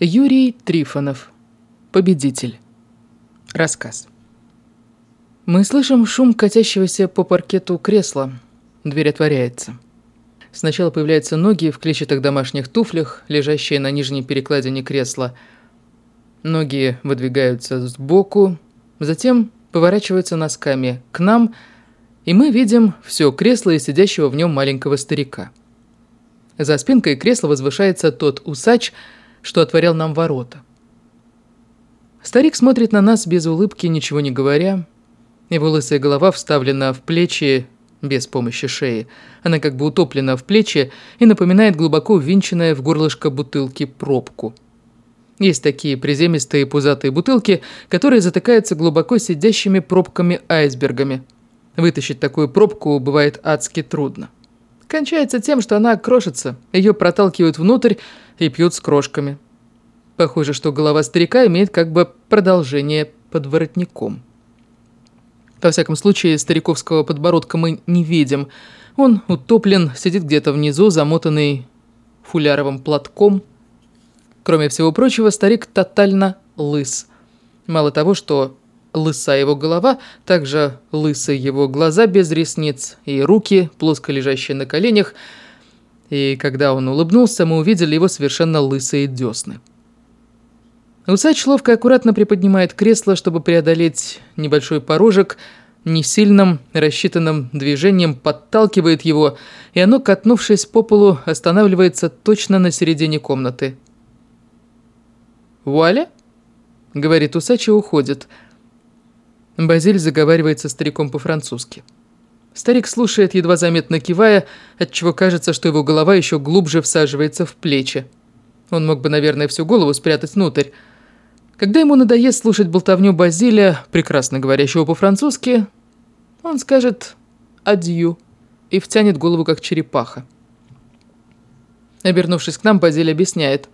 Юрий Трифонов. Победитель. Рассказ. Мы слышим шум катящегося по паркету кресла. Дверь отворяется. Сначала появляются ноги в клетчатых домашних туфлях, лежащие на нижней перекладине кресла. Ноги выдвигаются сбоку, затем поворачиваются носками к нам, и мы видим все кресло и сидящего в нем маленького старика. За спинкой кресла возвышается тот усач, что отворял нам ворота. Старик смотрит на нас без улыбки, ничего не говоря. Его лысая голова вставлена в плечи без помощи шеи. Она как бы утоплена в плечи и напоминает глубоко ввинченное в горлышко бутылки пробку. Есть такие приземистые пузатые бутылки, которые затыкаются глубоко сидящими пробками-айсбергами. Вытащить такую пробку бывает адски трудно. Кончается тем, что она крошится, ее проталкивают внутрь и пьют с крошками. Похоже, что голова старика имеет как бы продолжение под воротником. Во всяком случае, стариковского подбородка мы не видим. Он утоплен, сидит где-то внизу, замотанный фуляровым платком. Кроме всего прочего, старик тотально лыс. Мало того, что лыса его голова, также лысы его глаза без ресниц и руки, плоско лежащие на коленях. И когда он улыбнулся, мы увидели его совершенно лысые десны. Усач ловко и аккуратно приподнимает кресло, чтобы преодолеть небольшой порожек, несильным, рассчитанным движением подталкивает его, и оно, катнувшись по полу, останавливается точно на середине комнаты. «Вуаля!» — говорит усач и уходит. Базиль заговаривает со стариком по-французски. Старик слушает, едва заметно кивая, отчего кажется, что его голова еще глубже всаживается в плечи. Он мог бы, наверное, всю голову спрятать внутрь. Когда ему надоест слушать болтовню Базиля, прекрасно говорящего по-французски, он скажет «адью» и втянет голову, как черепаха. Обернувшись к нам, Базиль объясняет.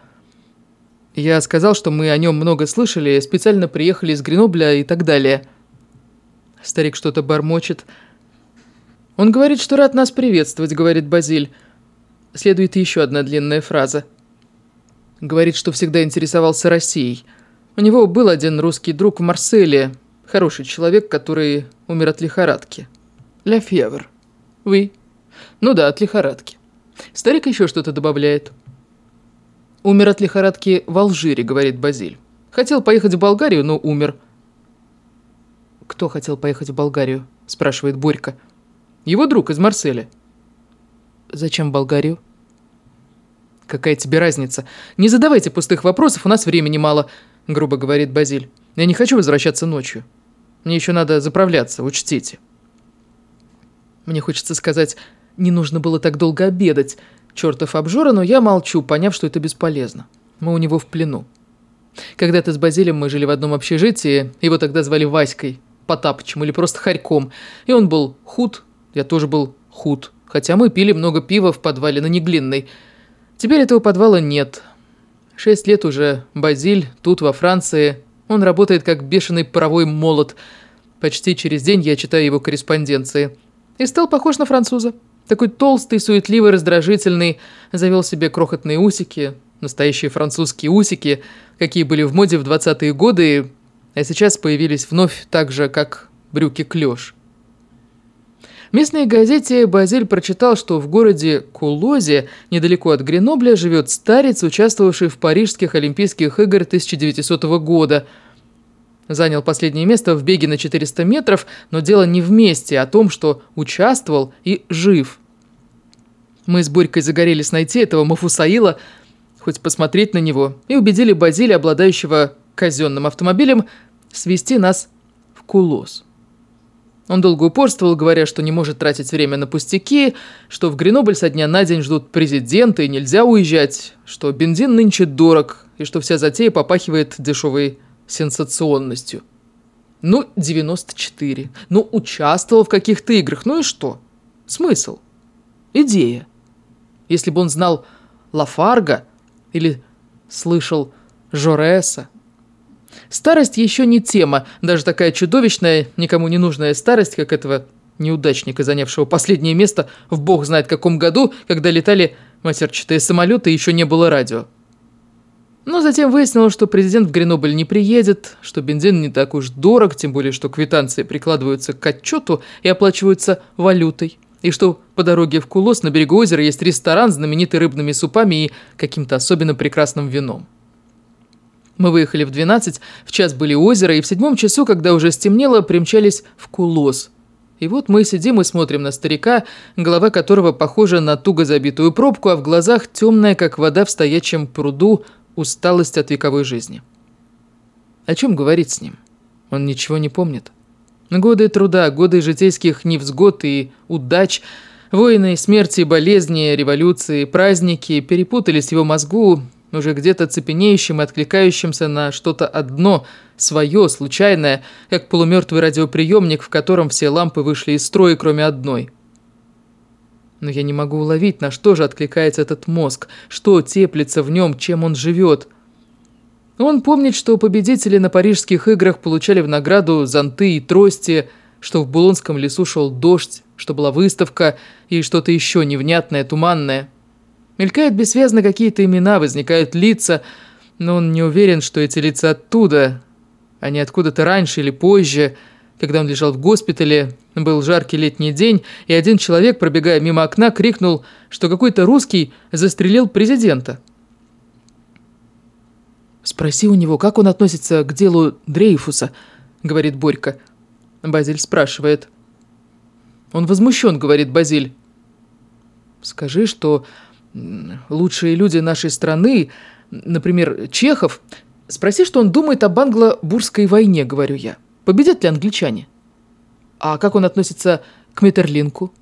«Я сказал, что мы о нем много слышали, специально приехали из Гренобля и так далее». Старик что-то бормочет. «Он говорит, что рад нас приветствовать», — говорит Базиль. Следует еще одна длинная фраза. Говорит, что всегда интересовался Россией. У него был один русский друг в Марселе, хороший человек, который умер от лихорадки. «Ля фьевр». «Oui». Ну да, от лихорадки. Старик еще что-то добавляет. «Умер от лихорадки в Алжире», — говорит Базиль. «Хотел поехать в Болгарию, но умер». «Кто хотел поехать в Болгарию?» — спрашивает Борька. «Его друг из Марселя». «Зачем в Болгарию?» «Какая тебе разница? Не задавайте пустых вопросов, у нас времени мало», — грубо говорит Базиль. «Я не хочу возвращаться ночью. Мне еще надо заправляться, учтите». Мне хочется сказать, не нужно было так долго обедать. Чертов обжора, но я молчу, поняв, что это бесполезно. Мы у него в плену. Когда-то с Базилем мы жили в одном общежитии, его тогда звали Васькой, Потапычем или просто Харьком. И он был худ, я тоже был худ, хотя мы пили много пива в подвале на Неглинной. Теперь этого подвала нет. 6 лет уже Базиль тут, во Франции. Он работает как бешеный паровой молот. Почти через день я читаю его корреспонденции. И стал похож на француза. Такой толстый, суетливый, раздражительный. Завел себе крохотные усики. Настоящие французские усики, какие были в моде в 20-е годы, а сейчас появились вновь так же, как брюки-клёш. В местной газете Базиль прочитал, что в городе Кулозе, недалеко от Гренобля, живет старец, участвовавший в Парижских Олимпийских играх 1900 года. Занял последнее место в беге на 400 метров, но дело не в месте, а о том, что участвовал и жив. Мы с Борькой загорелись найти этого Мафусаила, хоть посмотреть на него, и убедили Базиля, обладающего казенным автомобилем, свезти нас в Кулоз. Он долго упорствовал, говоря, что не может тратить время на пустяки, что в Гренобль со дня на день ждут президента и нельзя уезжать, что бензин нынче дорог и что вся затея попахивает дешевой сенсационностью. Ну, 94. Ну, участвовал в каких-то играх. Ну и что? Смысл? Идея. Если бы он знал Лафарга или слышал Жореса. Старость еще не тема, даже такая чудовищная, никому не нужная старость, как этого неудачника, занявшего последнее место в бог знает каком году, когда летали матерчатые самолеты и еще не было радио. Но затем выяснилось, что президент в Гренобль не приедет, что бензин не так уж дорог, тем более, что квитанции прикладываются к отчету и оплачиваются валютой, и что по дороге в Кулос на берегу озера есть ресторан, знаменитый рыбными супами и каким-то особенно прекрасным вином. Мы выехали в 12, в час были у озера, и в 7 часу, когда уже стемнело, примчались в Кулос. И вот мы сидим и смотрим на старика, голова которого похожа на туго забитую пробку, а в глазах темная, как вода в стоячем пруду, усталость от вековой жизни. О чем говорить с ним? Он ничего не помнит. Годы труда, годы житейских невзгод и удач, войны, смерти, болезни, революции, праздники перепутались в его мозгу, уже где-то цепенеющим и откликающимся на что-то одно, свое, случайное, как полумертвый радиоприемник, в котором все лампы вышли из строя, кроме одной. Но я не могу уловить, на что же откликается этот мозг, что теплится в нем, чем он живет. Он помнит, что победители на Парижских играх получали в награду зонты и трости, что в Булонском лесу шел дождь, что была выставка и что-то еще невнятное, туманное. Мелькают бессвязно какие-то имена, возникают лица, но он не уверен, что эти лица оттуда, а не откуда-то раньше или позже. Когда он лежал в госпитале, был жаркий летний день, и один человек, пробегая мимо окна, крикнул, что какой-то русский застрелил президента. «Спроси у него, как он относится к делу Дрейфуса», — говорит Борька. Базиль спрашивает. «Он возмущен», — говорит Базиль. «Скажи, что лучшие люди нашей страны, например, Чехов, спроси, что он думает об англо-бурской войне», — говорю я. «Победят ли англичане? А как он относится к Метерлинку?»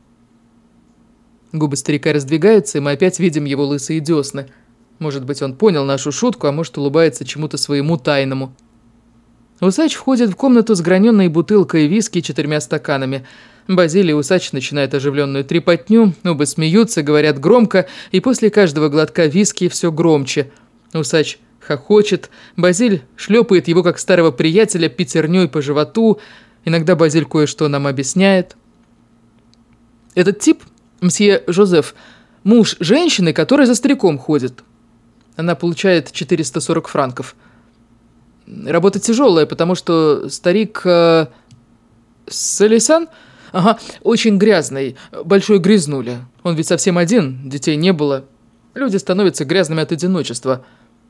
Губы старика раздвигаются, и мы опять видим его лысые десны. Может быть, он понял нашу шутку, а может, улыбается чему-то своему тайному. Усач входит в комнату с граненой бутылкой виски и 4 стаканами. Базилий и Усач начинают оживленную трепотню, оба смеются, говорят громко, и после каждого глотка виски все громче. Усач хохочет, Базиль шлепает его, как старого приятеля, пятерней по животу. Иногда Базиль кое-что нам объясняет. Этот тип, мсье Жозеф, муж женщины, которая за стариком ходит. Она получает 440 франков. Работа тяжелая, потому что старик Салисан, очень грязный, большой грязнуля. Он ведь совсем один, детей не было. Люди становятся грязными от одиночества.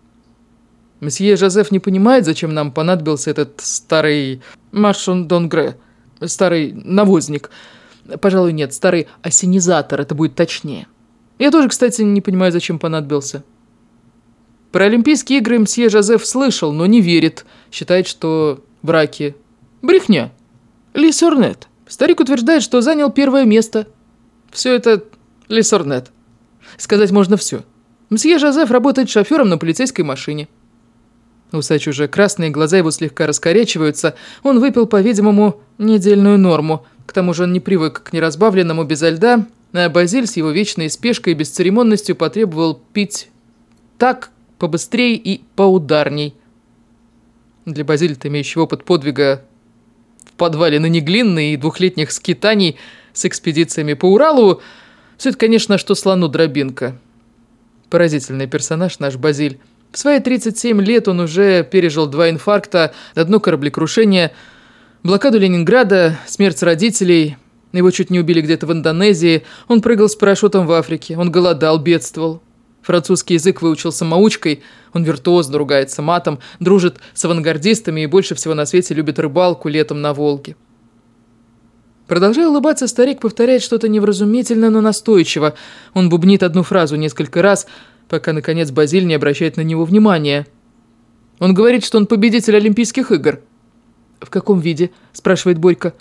Месье Жозеф не понимает, зачем нам понадобился этот старый маршон донгре, старый навозник. Пожалуй, нет, старый осенизатор, это будет точнее. Я тоже, кстати, не понимаю, зачем понадобился. Про Олимпийские игры мсье Жозеф слышал, но не верит. Считает, что браки брехня. Лисорнет. Старик утверждает, что занял 1 место. Все это лисорнет. Сказать можно все. Мсье Жозеф работает шофером на полицейской машине. Усач уже красные, глаза его слегка раскорячиваются. Он выпил, по-видимому, недельную норму. К тому же он не привык к неразбавленному безо льда, а Базиль с его вечной спешкой и бесцеремонностью потребовал пить так, побыстрей и поударней. Для Базиля-то, имеющего опыт подвига в подвале на Неглинной и 2-летних скитаний с экспедициями по Уралу, все это, конечно, что слону дробинка. Поразительный персонаж наш Базиль. В свои 37 лет он уже пережил 2 инфаркта, 1 кораблекрушение, блокаду Ленинграда, смерть родителей. Его чуть не убили где-то в Индонезии. Он прыгал с парашютом в Африке. Он голодал, бедствовал. Французский язык выучил самоучкой. Он виртуозно ругается матом, дружит с авангардистами и больше всего на свете любит рыбалку летом на Волге. Продолжая улыбаться, старик повторяет что-то невразумительно, но настойчиво. Он бубнит одну фразу несколько раз, пока, наконец, Базиль не обращает на него внимания. Он говорит, что он победитель Олимпийских игр. «В каком виде?» – спрашивает Борька.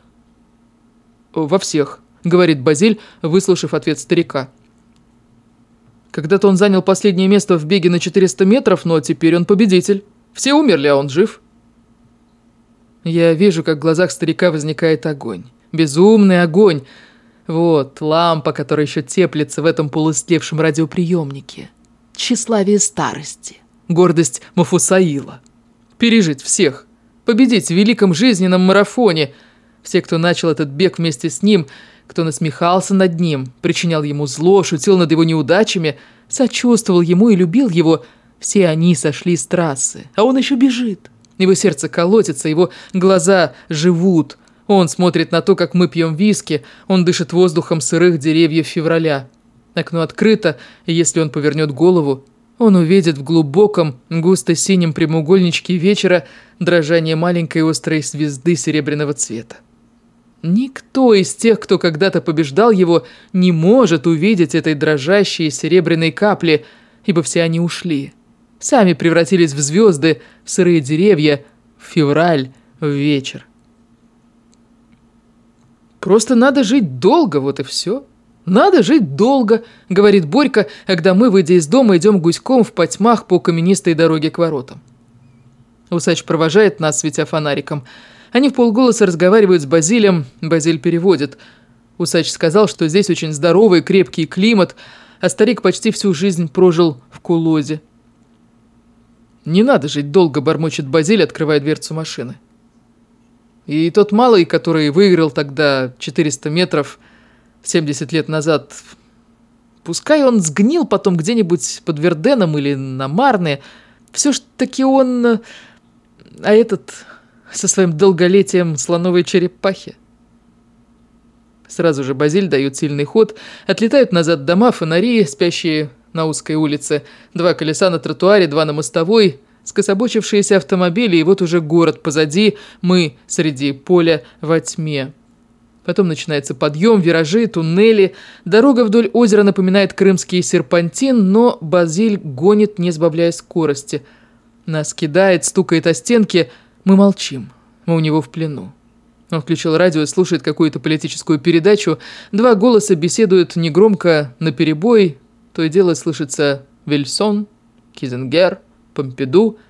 «Во всех», – говорит Базиль, выслушав ответ старика. «Когда-то он занял последнее место в беге на 400 метров, но теперь он победитель. Все умерли, а он жив». Я вижу, как в глазах старика возникает огонь. Безумный огонь. Вот лампа, которая еще теплится в этом полуистлевшем радиоприемнике. Тщеславие старости. Гордость Мафусаила. Пережить всех. Победить в великом жизненном марафоне. Все, кто начал этот бег вместе с ним, кто насмехался над ним, причинял ему зло, шутил над его неудачами, сочувствовал ему и любил его, Все они сошли с трассы, а он еще бежит. Его сердце колотится, его глаза живут. Он смотрит на то, как мы пьем виски, он дышит воздухом сырых деревьев февраля. Окно открыто, и если он повернет голову, он увидит в глубоком, густо-синем прямоугольничке вечера дрожание маленькой острой звезды серебряного цвета. Никто из тех, кто когда-то побеждал его, не может увидеть этой дрожащей серебряной капли, ибо все они ушли. Сами превратились в звезды, в сырые деревья, в февраль, в вечер. «Просто надо жить долго, вот и все. Надо жить долго», — говорит Борька, когда мы, выйдя из дома, идем гуськом в потьмах по каменистой дороге к воротам. Усач провожает нас, светя фонариком. Они вполголоса разговаривают с Базилем, Базиль переводит. Усач сказал, что здесь очень здоровый, крепкий климат, а старик почти всю жизнь прожил в Кулозе. «Не надо жить долго», — бормочет Базиль, открывая дверцу машины. И тот малый, который выиграл тогда 400 метров 70 лет назад, пускай он сгнил потом где-нибудь под Верденом или на Марне, все ж таки он... А этот со своим долголетием слоновой черепахи. Сразу же Базиль дает сильный ход, отлетают назад дома, фонари, спящие на узкой улице, 2 колеса на тротуаре, 2 на мостовой, скособочившиеся автомобили, и вот уже город позади, мы среди поля во тьме. Потом начинается подъем, виражи, туннели, дорога вдоль озера напоминает крымский серпантин, но Базиль гонит, не сбавляя скорости. Нас кидает, стукает о стенки, мы молчим, мы у него в плену. Он включил радио и слушает какую-то политическую передачу, 2 голоса беседуют негромко, наперебой, то и дело слышится Вильсон, Кизенгер, Помпиду.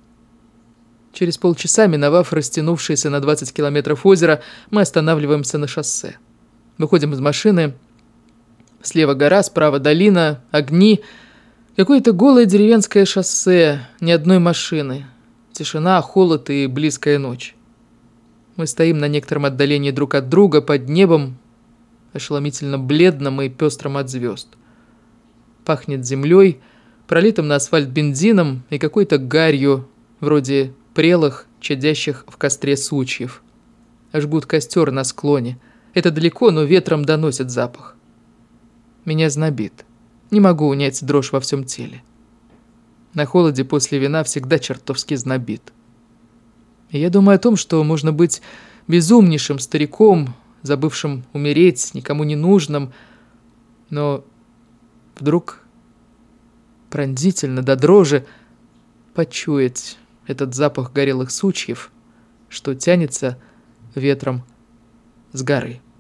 Через полчаса, миновав растянувшееся на 20 километров озеро, мы останавливаемся на шоссе. Выходим из машины. Слева гора, справа долина, огни. Какое-то голое деревенское шоссе, ни одной машины. Тишина, холод и близкая ночь. Мы стоим на некотором отдалении друг от друга, под небом, ошеломительно бледным и пестрым от звезд. Пахнет землей, пролитым на асфальт бензином и какой-то гарью, вроде прелых, чадящих в костре сучьев. Жгут костер на склоне. Это далеко, но ветром доносит запах. Меня знобит. Не могу унять дрожь во всем теле. На холоде после вина всегда чертовски знобит. И я думаю о том, что можно быть безумнейшим стариком, забывшим умереть, никому не нужным, но вдруг пронзительно до дрожи почуять этот запах горелых сучьев, что тянется ветром с горы.